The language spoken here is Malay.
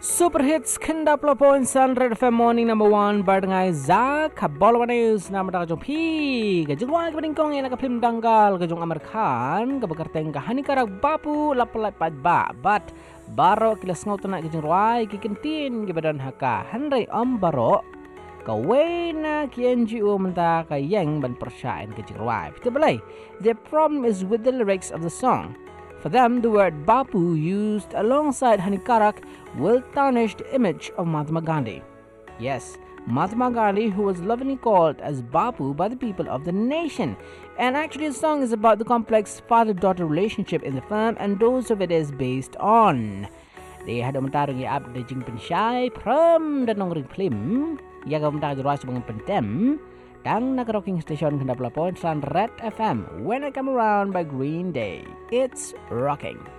Super hits kenda pelopon Sunred FM Morning number 1 Bardengai Zak Bolawan News nama dah kajong pi kajong wal kepeningkong yang nakaplim tanggal kajong Amerikan kebekerteng kahani karak bapu lapalai padba but baro kilas ngau tanak kajong ruai kikentin kebadan haka handai baro kawena ki NGO menta kayeng ban persyain kajong ruai kita belai. The problem is with the lyrics of the song. For them, the word Bapu used alongside Hanikarak will tarnish the image of Mahatma Gandhi. Yes, Mahatma Gandhi, who was lovingly called as Bapu by the people of the nation. And actually, the song is about the complex father-daughter relationship in the film, and those of it is based on. They had mentarung ya ab de jing pensyai pram dan nongring film. Ya ka mentar jeruas bangun pentem. Dang nak rocking station kena pelapon Sun Red FM. When I Come Around by Green Day. It's rocking.